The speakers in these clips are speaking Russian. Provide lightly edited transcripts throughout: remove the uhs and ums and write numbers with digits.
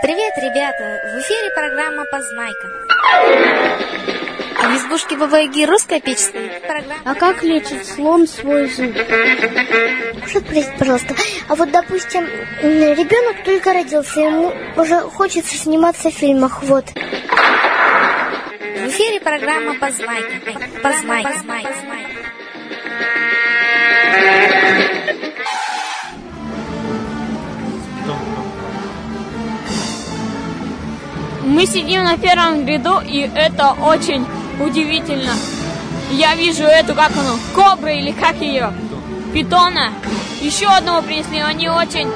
Привет, ребята! В эфире программа «Познайка». А в избушке Бабы-Яги русская печь стоит. А как лечит слон свой зуб? Можно спросить, пожалуйста? А вот, допустим, ребенок только родился, ему уже хочется сниматься в фильмах, вот. В эфире программа «Познайка». Познайка. Мы сидим на первом ряду, и это очень удивительно. Я вижу эту, как оно, кобру или как ее, питона. Еще одного принесли, они очень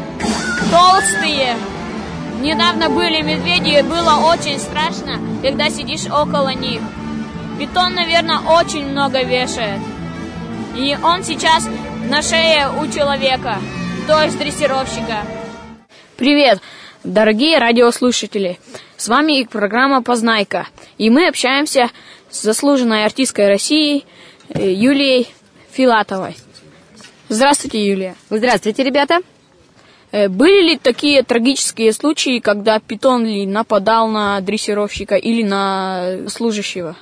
толстые. Недавно были медведи, и было очень страшно, когда сидишь около них. Питон, наверное, очень много вешает. И он сейчас на шее у человека, то есть дрессировщика. Привет, дорогие радиослушатели! С вами программа «Познайка». И мы общаемся с заслуженной артисткой России Юлией Филатовой. Здравствуйте, Юлия. Здравствуйте, ребята. Были ли такие трагические случаи, когда питон нападал на дрессировщика или на служащего?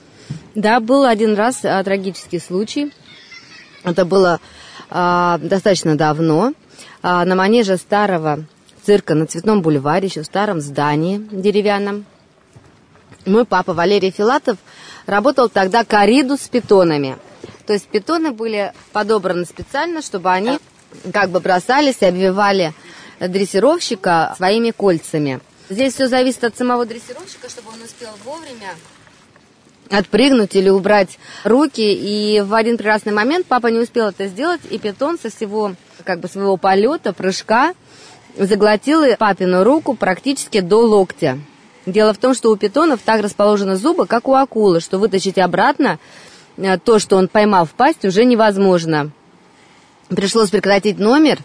Да, был один раз трагический случай. Это было достаточно давно. На манеже старого цирка на Цветном бульваре, еще в старом здании деревянном. Мой папа Валерий Филатов работал тогда корриду с питонами. То есть питоны были подобраны специально, чтобы они как бы бросались и обвивали дрессировщика своими кольцами. Здесь все зависит от самого дрессировщика, чтобы он успел вовремя отпрыгнуть или убрать руки. И в один прекрасный момент папа не успел это сделать, и питон со всего как бы своего полета, прыжка, заглотил папину руку практически до локтя. Дело в том, что у питонов так расположены зубы, как у акулы, что вытащить обратно то, что он поймал в пасть, уже невозможно. Пришлось прекратить номер,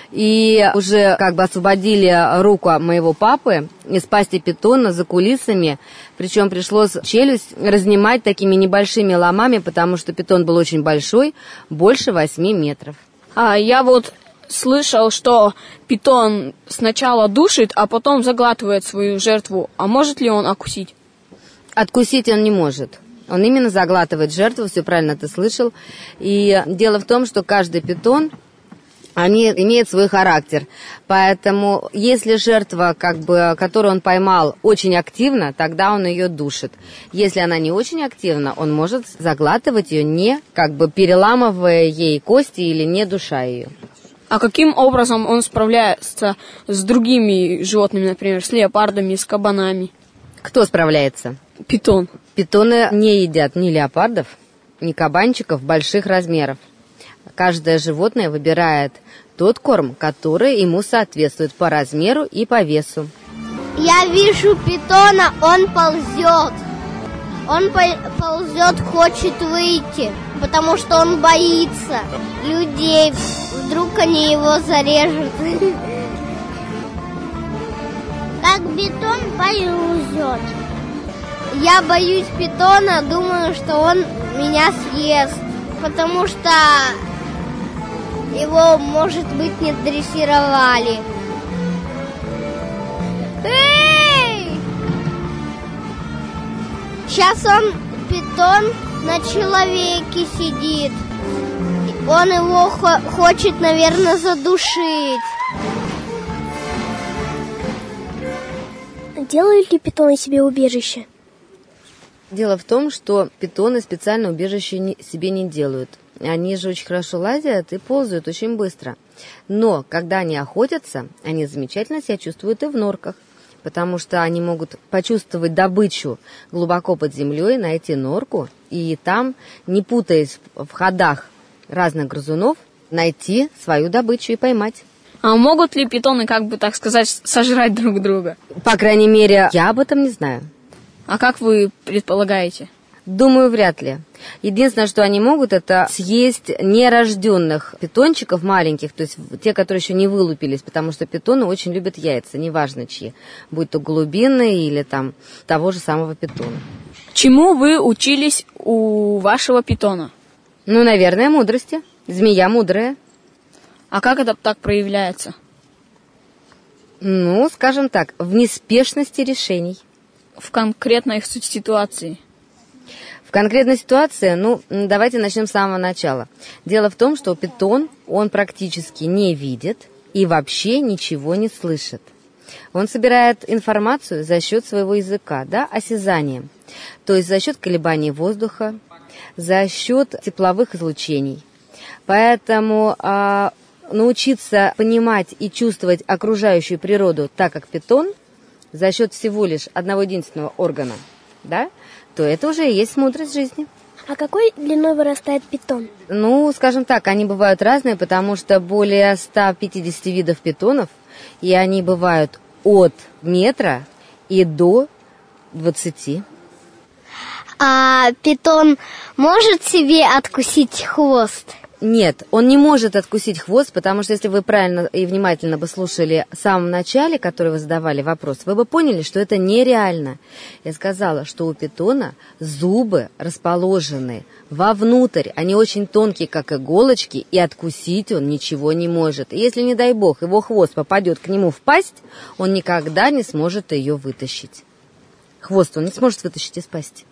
и уже как бы освободили руку моего папы из пасти питона за кулисами. Причем пришлось челюсть разнимать такими небольшими ломами, потому что питон был очень большой, больше 8 метров. Я вот слышал, что питон сначала душит, а потом заглатывает свою жертву. А может ли он откусить? Откусить он не может. Он именно заглатывает жертву, все правильно ты слышал. И дело в том, что каждый питон, они имеют свой характер. Поэтому если жертва, которую он поймал, очень активна, тогда он ее душит. Если она не очень активна, он может заглатывать ее, не переламывая ей кости или не душа ее. А каким образом он справляется с другими животными, например, с леопардами, с кабанами? Кто справляется? Питон. Питоны не едят ни леопардов, ни кабанчиков больших размеров. Каждое животное выбирает тот корм, который ему соответствует по размеру и по весу. Я вижу питона, он ползет. Он ползет, хочет выйти, потому что он боится людей. Вдруг они его зарежут. Как питон ползет. Я боюсь питона, думаю, что он меня съест, потому что его, может быть, не дрессировали. Эй! Сейчас питон на человеке сидит. Он его хочет, наверное, задушить. Делают ли питоны себе убежище? Дело в том, что питоны специально убежище себе не делают. Они же очень хорошо лазят и ползают очень быстро. Но когда они охотятся, они замечательно себя чувствуют и в норках, потому что они могут почувствовать добычу глубоко под землей, найти норку, и там, не путаясь в ходах разных грызунов, найти свою добычу и поймать. А могут ли питоны, сожрать друг друга? По крайней мере, я об этом не знаю. А как вы предполагаете? Думаю, вряд ли. Единственное, что они могут, это съесть нерожденных питончиков маленьких, то есть те, которые еще не вылупились, потому что питоны очень любят яйца, неважно чьи, будь то голубиные или того же самого питона. Чему вы учились у вашего питона? Наверное, мудрости. Змея мудрая. А как это так проявляется? Ну, скажем так, в неспешности решений. В конкретной ситуации. В конкретной ситуации, давайте начнем с самого начала. Дело в том, что питон, он практически не видит и вообще ничего не слышит. Он собирает информацию за счет своего языка, да, осязанием. То есть за счет колебаний воздуха, за счет тепловых излучений. Поэтому научиться понимать и чувствовать окружающую природу так, как питон, за счет всего лишь одного единственного органа, да, то это уже и есть мудрость жизни. А какой длиной вырастает питон? Скажем так, они бывают разные, потому что более 150 видов питонов, и они бывают от метра и до 20. А питон может себе откусить хвост? Нет, он не может откусить хвост, потому что если вы правильно и внимательно бы слушали в самом начале, который вы задавали вопрос, вы бы поняли, что это нереально. Я сказала, что у питона зубы расположены вовнутрь, они очень тонкие, как иголочки, и откусить он ничего не может. И если, не дай бог, его хвост попадет к нему в пасть, он никогда не сможет ее вытащить. Хвост он не сможет вытащить из пасти.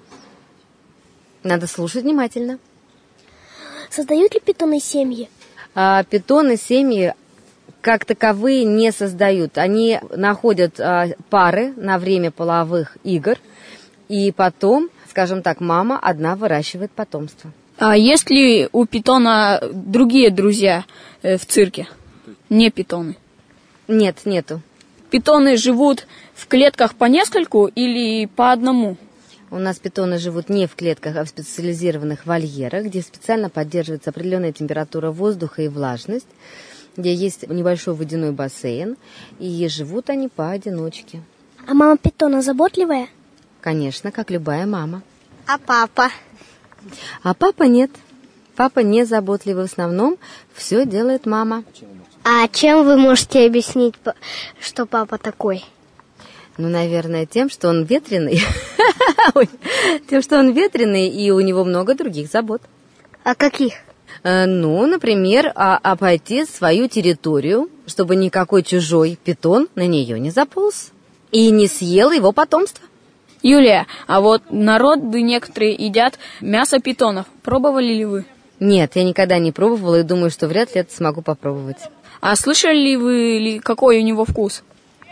Надо слушать внимательно. Создают ли питоны семьи? Питоны семьи как таковые не создают. Они находят пары на время половых игр, и потом, скажем так, мама одна выращивает потомство. А есть ли у питона другие друзья в цирке? Не питоны? Нет, нету. Питоны живут в клетках по нескольку или по одному? У нас питоны живут не в клетках, а в специализированных вольерах, где специально поддерживается определенная температура воздуха и влажность, где есть небольшой водяной бассейн, и живут они поодиночке. А мама питона заботливая? Конечно, как любая мама. А папа? А папа нет. Папа не заботливый. В основном все делает мама. А чем вы можете объяснить, что папа такой? Наверное, тем, что он ветреный. Тем, что он ветреный, и у него много других забот. А каких? Например, обойти свою территорию, чтобы никакой чужой питон на нее не заполз и не съел его потомство. Юлия, а вот народы некоторые едят мясо питонов. Пробовали ли вы? Нет, я никогда не пробовала и думаю, что вряд ли это смогу попробовать. А слышали ли вы, какой у него вкус?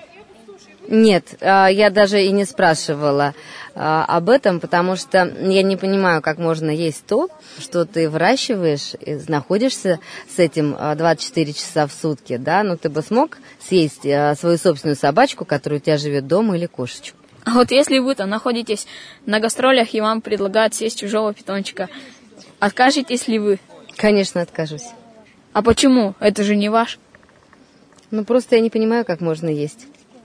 Нет, я даже и не спрашивала об этом, потому что я не понимаю, как можно есть то, что ты выращиваешь, и находишься с этим 24 часа в сутки, да? Ты бы смог съесть свою собственную собачку, которая у тебя живет дома, или кошечку? А вот если вы-то находитесь на гастролях, и вам предлагают съесть чужого питончика, откажетесь ли вы? Конечно, откажусь. А почему? Это же не ваш. Просто я не понимаю, как можно есть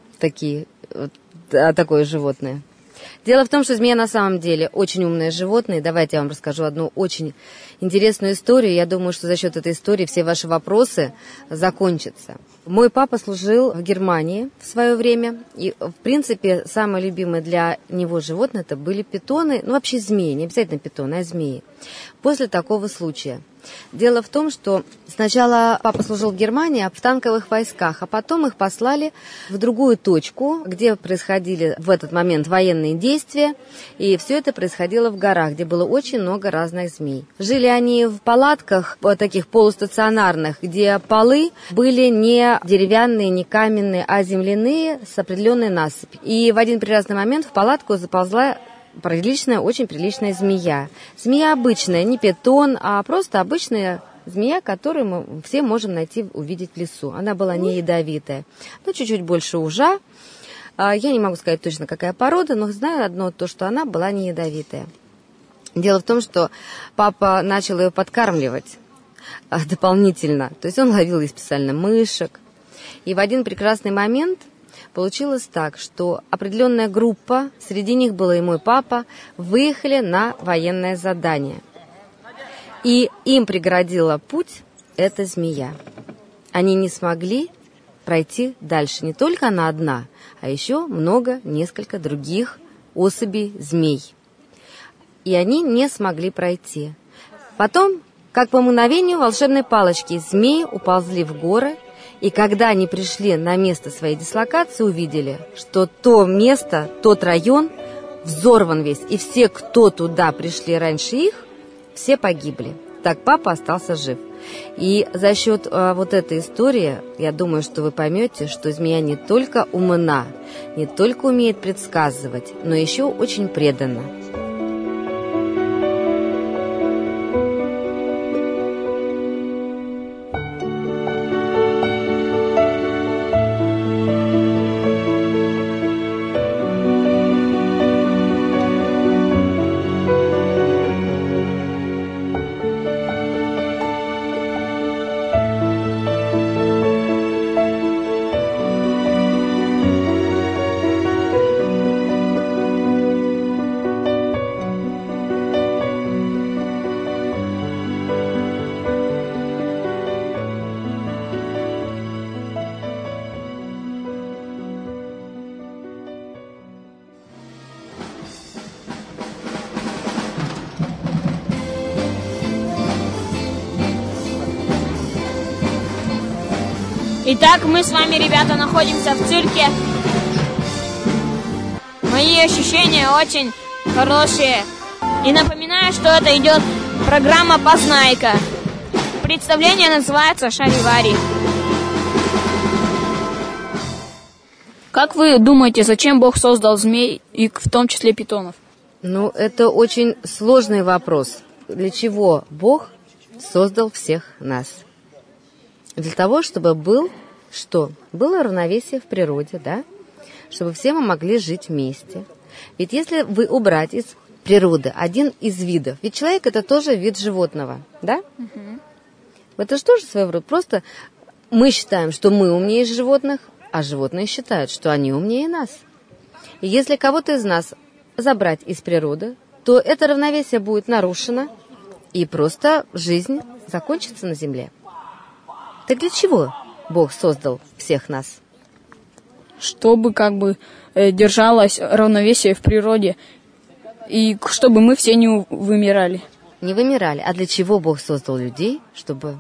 такое животное. Дело в том, что змея на самом деле очень умное животное. Давайте я вам расскажу одну очень интересную историю. Я думаю, что за счет этой истории все ваши вопросы закончатся. Мой папа служил в Германии в свое время. И, в принципе, самое любимое для него животное это были питоны. Вообще змеи, не обязательно питоны, а змеи. После такого случая. Дело в том, что сначала папа служил в Германии, в танковых войсках, а потом их послали в другую точку, где происходили в этот момент военные действия, и все это происходило в горах, где было очень много разных змей. Жили они в палатках, таких полустационарных, где полы были не деревянные, не каменные, а земляные с определенной насыпью. И в один прекрасный момент в палатку заползла очень приличная змея. Змея обычная, не питон, а просто обычная змея, которую мы все можем увидеть в лесу. Она была не ядовитая, чуть-чуть больше ужа. Я не могу сказать точно, какая порода, но знаю одно, то, что она была не ядовитая. Дело в том, что папа начал ее подкармливать дополнительно. То есть он ловил ей специально мышек. И в один прекрасный момент получилось так, что определенная группа, среди них был и мой папа, выехали на военное задание. И им преградила путь эта змея. Они не смогли пройти дальше. Не только она одна, а еще несколько других особей змей. И они не смогли пройти. Потом, как по мгновению волшебной палочки, змеи уползли в горы, И когда они пришли на место своей дислокации, увидели, что то место, тот район взорван весь. И все, кто туда пришли раньше их, все погибли. Так папа остался жив. И за счет вот этой истории, я думаю, что вы поймете, что змея не только умна, не только умеет предсказывать, но еще очень предана. Итак, мы с вами, ребята, находимся в цирке. Мои ощущения очень хорошие. И напоминаю, что это идет программа «Познайка». Представление называется «Шаривари». Как вы думаете, зачем Бог создал змей и в том числе питонов? Ну, это очень сложный вопрос. Для чего Бог создал всех нас? Для того, чтобы было равновесие в природе, да? Чтобы все мы могли жить вместе. Ведь если вы убрать из природы один из видов, ведь человек это тоже вид животного, да? Угу. Это же тоже своего рода. Просто мы считаем, что мы умнее животных, а животные считают, что они умнее нас. И если кого-то из нас забрать из природы, то это равновесие будет нарушено, и просто жизнь закончится на земле. Так для чего Бог создал всех нас? Чтобы держалось равновесие в природе, и чтобы мы все не вымирали. Не вымирали. А для чего Бог создал людей? Чтобы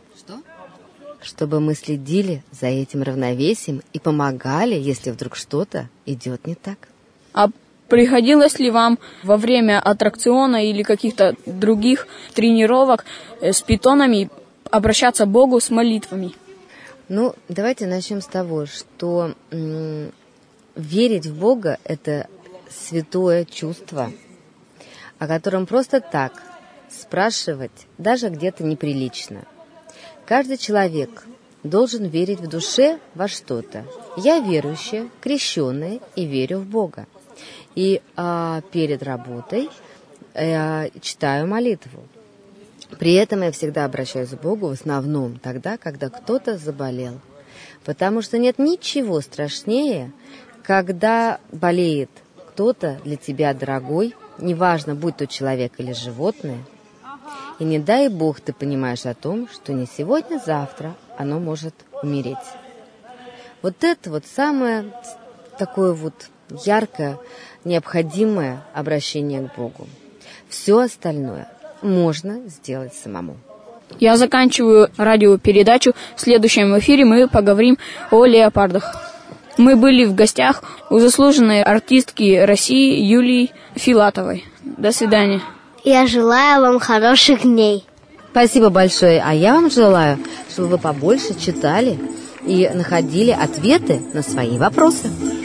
мы следили за этим равновесием и помогали, если вдруг что-то идет не так. А приходилось ли вам во время аттракциона или каких-то других тренировок с питонами обращаться к Богу с молитвами? Ну, давайте начнем с того, что верить в Бога – это святое чувство, о котором просто так спрашивать даже где-то неприлично. Каждый человек должен верить в душе во что-то. Я верующая, крещенная и верю в Бога. И перед работой читаю молитву. При этом я всегда обращаюсь к Богу в основном тогда, когда кто-то заболел. Потому что нет ничего страшнее, когда болеет кто-то для тебя дорогой, неважно, будь то человек или животное, и не дай Бог ты понимаешь о том, что не сегодня-завтра оно может умереть. Вот это вот самое такое вот яркое, необходимое обращение к Богу. Все остальное можно сделать самому. Я заканчиваю радиопередачу. В следующем эфире мы поговорим о леопардах. Мы были в гостях у заслуженной артистки России Юлии Филатовой. До свидания. Я желаю вам хороших дней. Спасибо большое. А я вам желаю, чтобы вы побольше читали и находили ответы на свои вопросы.